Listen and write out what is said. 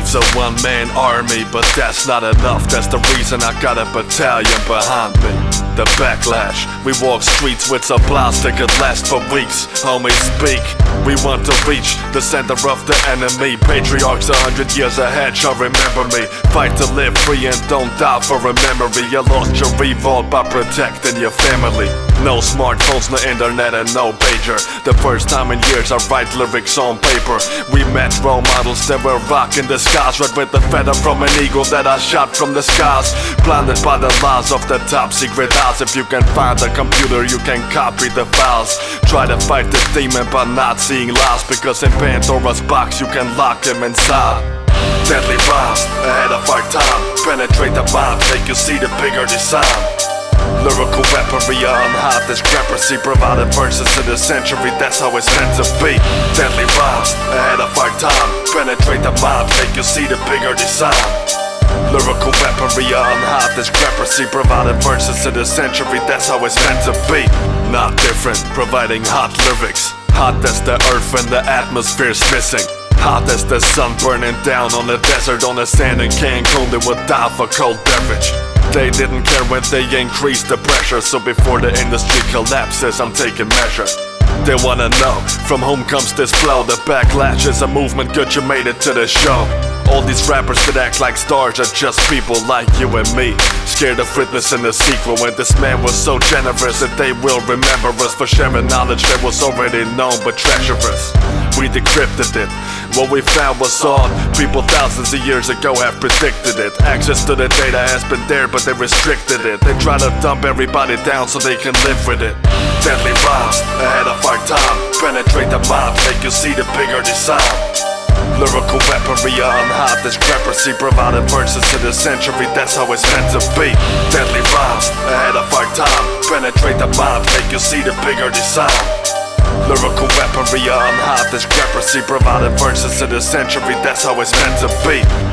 Chief's a one-man army, but that's not enough. That's the reason I got a battalion behind me. The backlash, we walk streets with supplies that could last for weeks. Homies speak, we want to reach the center of the enemy. Patriarchs 100 years ahead shall remember me. Fight to live free and don't die for a memory. You lost your revolt by protecting your family. No smartphones, no internet and no pager. The first time in years I write lyrics on paper. We met role models that were rocking the skies, right with the feather from an eagle that I shot from the skies. Blinded by the lies of the top secret eyes. If you can find the computer, you can copy the files. Try to fight the demon by not seeing lies, because in Pandora's box you can lock him inside. Deadly rhymes, ahead of our time. Penetrate the mind, make you see the bigger design. Lyrical weaponry, unhide discrepancy. Provided verses in the century, that's how it's meant to be. Deadly rhymes, ahead of our time. Penetrate the mind, make you see the bigger design. Lyrical weaponry, unhide discrepancy. Provided verses in the century, that's how it's meant to be. Not different, providing hot lyrics. Hot as the earth when the atmosphere's missing. Hot as the sun burning down on the desert. On the sand in Cancun, they would die for cold beverage. They didn't care when they increased the pressure, so before the industry collapses, I'm taking measure. They wanna know, from whom comes this flow? The backlash is a movement, good you made it to the show. All these rappers that act like stars are just people like you and me, scared of witnessing the sequel, when this man was so generous that they will remember us for sharing knowledge that was already known but treacherous. We decrypted it, what we found was odd. People thousands of years ago have predicted it. Access to the data has been there, but they restricted it. They try to dump everybody down so they can live with it. Deadly rhymes, ahead of our time. Penetrate the mind, make you see the bigger design. Lyrical weaponry, unhide discrepancy. Provided verses in the century, that's how it's meant to be. Deadly rhymes, ahead of our time. Penetrate the mind, make you see the bigger design. Lyrical weaponry, unhide discrepancy. Provided verses in the century, that's how it's meant to be.